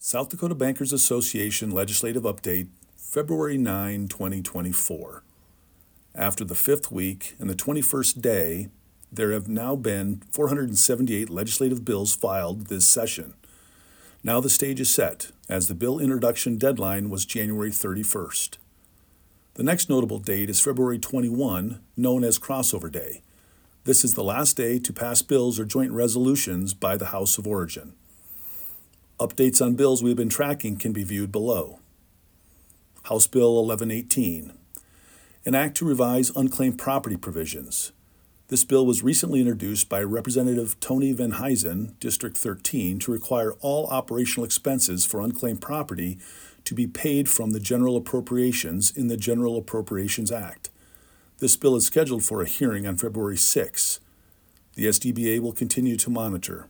South Dakota Bankers Association Legislative Update, February 9, 2024. After the 5th week and the 21st day, there have now been 478 legislative bills filed this session. Now the stage is set, as the bill introduction deadline was January 31st. The next notable date is February 21, known as Crossover Day. This is the last day to pass bills or joint resolutions by the House of Origin. Updates on bills we have been tracking can be viewed below. House Bill 1118, an act to revise unclaimed property provisions. This bill was recently introduced by Representative Tony Venhuizen, District 13, to require all operational expenses for unclaimed property to be paid from the general appropriations in the General Appropriations Act. This bill is scheduled for a hearing on February 6. The SDBA will continue to monitor.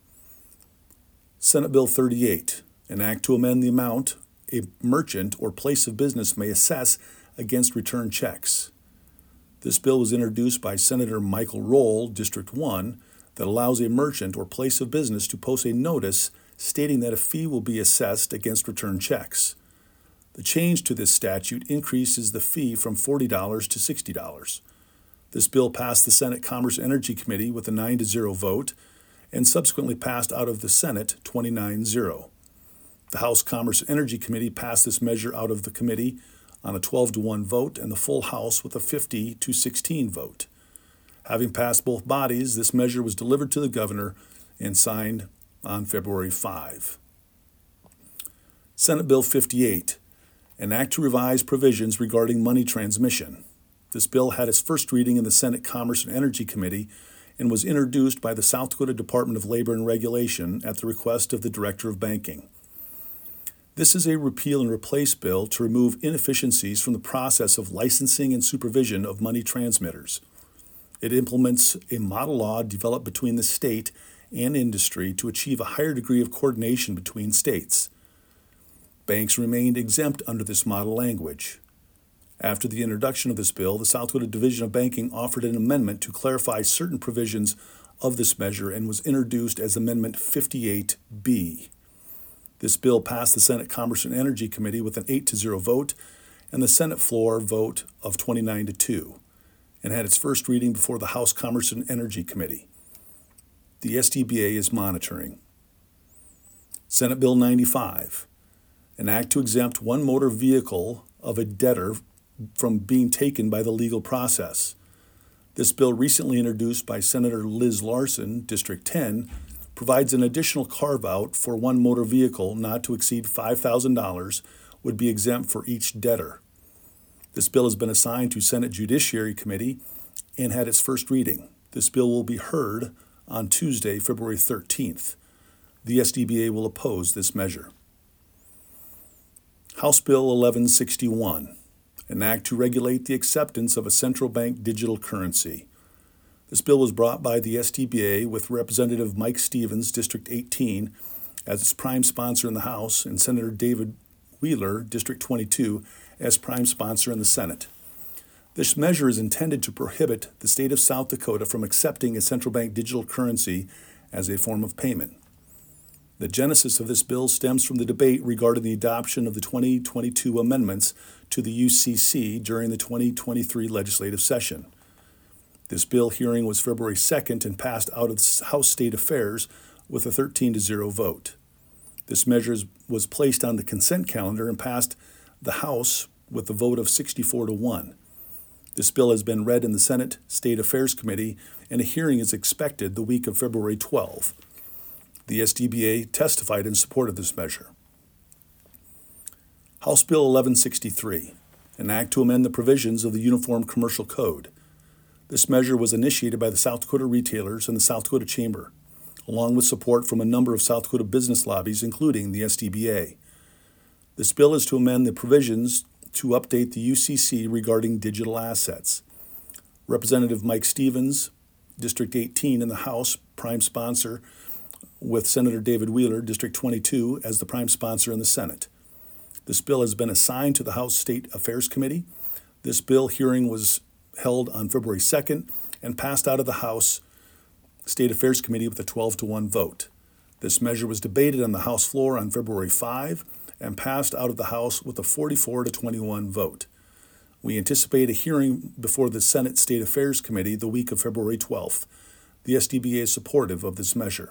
Senate Bill 38, an act to amend the amount a merchant or place of business may assess against return checks. This bill was introduced by Senator Michael Roll, District 1, that allows a merchant or place of business to post a notice stating that a fee will be assessed against return checks. The change to this statute increases the fee from $40 to $60. This bill passed the Senate Commerce and Energy Committee with a 9-0 vote and subsequently passed out of the Senate 29-0. The House Commerce and Energy Committee passed this measure out of the committee on a 12-1 vote and the full House with a 50-16 vote. Having passed both bodies, this measure was delivered to the governor and signed on February 5. Senate Bill 58, an act to revise provisions regarding money transmission. This bill had its first reading in the Senate Commerce and Energy Committee and was introduced by the South Dakota Department of Labor and Regulation at the request of the Director of Banking. This is a repeal and replace bill to remove inefficiencies from the process of licensing and supervision of money transmitters. It implements a model law developed between the state and industry to achieve a higher degree of coordination between states. Banks remained exempt under this model language. After the introduction of this bill, the South Dakota Division of Banking offered an amendment to clarify certain provisions of this measure and was introduced as Amendment 58B. This bill passed the Senate Commerce and Energy Committee with an 8-0 vote and the Senate floor vote of 29-2, and had its first reading before the House Commerce and Energy Committee. The SDBA is monitoring. Senate Bill 95, an act to exempt one motor vehicle of a debtor from being taken by the legal process. This bill, recently introduced by Senator Liz Larson, District 10, provides an additional carve-out for one motor vehicle not to exceed $5,000 would be exempt for each debtor. This bill has been assigned to Senate Judiciary Committee and had its first reading. This bill will be heard on Tuesday, February 13th. The SDBA will oppose this measure. House Bill 1161, an act to regulate the acceptance of a central bank digital currency. This bill was brought by the SDBA with Representative Mike Stevens, District 18, as its prime sponsor in the House, and Senator David Wheeler, District 22, as prime sponsor in the Senate. This measure is intended to prohibit the state of South Dakota from accepting a central bank digital currency as a form of payment. The genesis of this bill stems from the debate regarding the adoption of the 2022 amendments to the UCC during the 2023 legislative session. This bill hearing was February 2nd and passed out of the House State Affairs with a 13-0 vote. This measure was placed on the consent calendar and passed the House with a vote of 64-1. This bill has been read in the Senate State Affairs Committee, and a hearing is expected the week of February 12. The SDBA testified in support of this measure. House Bill 1163, an act to amend the provisions of the Uniform Commercial Code. This measure was initiated by the South Dakota Retailers and the South Dakota Chamber, along with support from a number of South Dakota business lobbies, including the SDBA. This bill is to amend the provisions to update the UCC regarding digital assets. Representative Mike Stevens, District 18 in the House, prime sponsor, with Senator David Wheeler, District 22, as the prime sponsor in the Senate. This bill has been assigned to the House State Affairs Committee. This bill hearing was held on February 2nd and passed out of the House State Affairs Committee with a 12-1 vote. This measure was debated on the House floor on February 5 and passed out of the House with a 44-21 vote. We anticipate a hearing before the Senate State Affairs Committee the week of February 12th. The SDBA is supportive of this measure.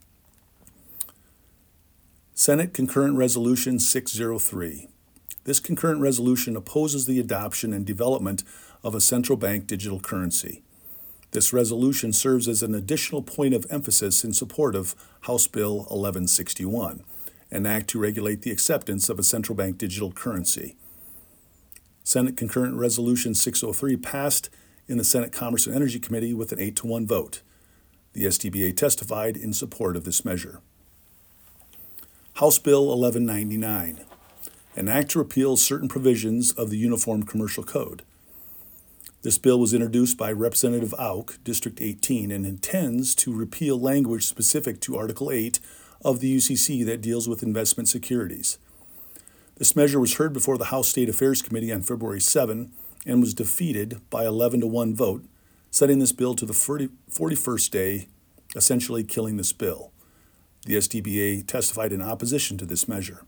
Senate Concurrent Resolution 603. This concurrent resolution opposes the adoption and development of a central bank digital currency. This resolution serves as an additional point of emphasis in support of House Bill 1161, an act to regulate the acceptance of a central bank digital currency. Senate Concurrent Resolution 603 passed in the Senate Commerce and Energy Committee with an 8-1 vote. The SDBA testified in support of this measure. House Bill 1199, an act to repeal certain provisions of the Uniform Commercial Code. This bill was introduced by Representative Auk, District 18, and intends to repeal language specific to Article 8 of the UCC that deals with investment securities. This measure was heard before the House State Affairs Committee on February 7 and was defeated by 11-1 vote, setting this bill to the 41st day, essentially killing this bill. The SDBA testified in opposition to this measure.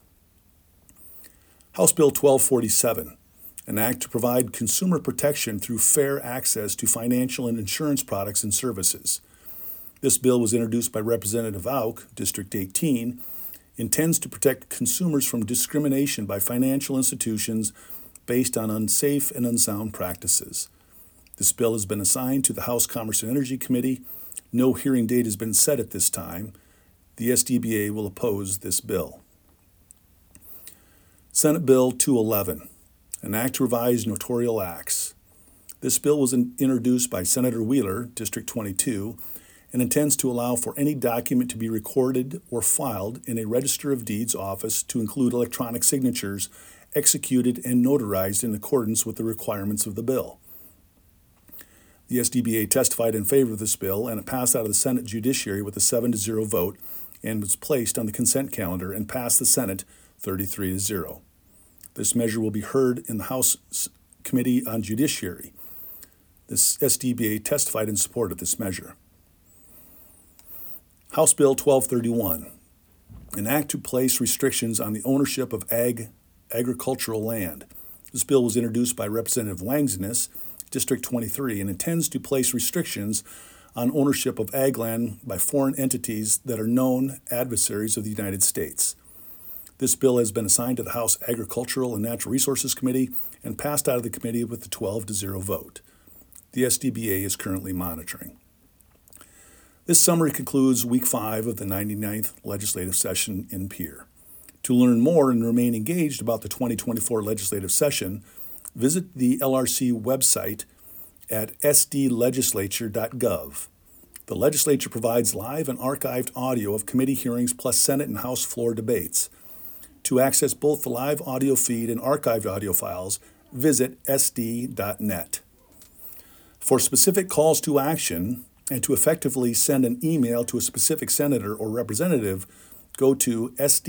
House Bill 1247, an act to provide consumer protection through fair access to financial and insurance products and services. This bill was introduced by Representative Auk, District 18, intends to protect consumers from discrimination by financial institutions based on unsafe and unsound practices. This bill has been assigned to the House Commerce and Energy Committee. No hearing date has been set at this time. The SDBA will oppose this bill. Senate Bill 211, an act to revise notarial acts. This bill was introduced by Senator Wheeler, District 22, and intends to allow for any document to be recorded or filed in a Register of Deeds office to include electronic signatures executed and notarized in accordance with the requirements of the bill. The SDBA testified in favor of this bill, and it passed out of the Senate Judiciary with a 7-0 vote and was placed on the consent calendar and passed the Senate 33-0. This measure will be heard in the House Committee on Judiciary. This SDBA testified in support of this measure. House Bill 1231, an act to place restrictions on the ownership of agricultural land. This bill was introduced by Representative Langsness, District 23, and intends to place restrictions on ownership of ag land by foreign entities that are known adversaries of the United States. This bill has been assigned to the House Agricultural and Natural Resources Committee and passed out of the committee with a 12-0 vote. The SDBA is currently monitoring. This summary concludes Week 5 of the 99th legislative session in Pierre. To learn more and remain engaged about the 2024 legislative session, visit the LRC website at sdlegislature.gov. The legislature provides live and archived audio of committee hearings plus Senate and House floor debates. To access both the live audio feed and archived audio files, visit sd.net. For specific calls to action and to effectively send an email to a specific senator or representative, go to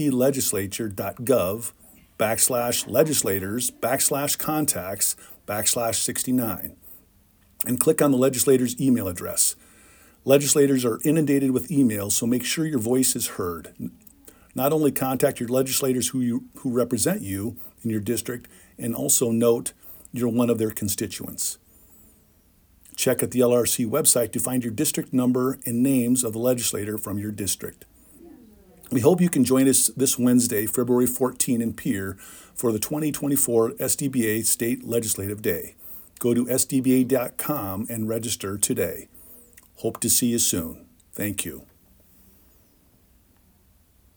sdlegislature.gov/legislators/contacts/69 and click on the legislator's email address. Legislators are inundated with emails, so make sure your voice is heard. Not only contact your legislators who represent you in your district, and also note you're one of their constituents. Check at the LRC website to find your district number and names of the legislator from your district. We hope you can join us this Wednesday, February 14 in Pierre for the 2024 SDBA State Legislative Day. Go to sdba.com and register today. Hope to see you soon. Thank you.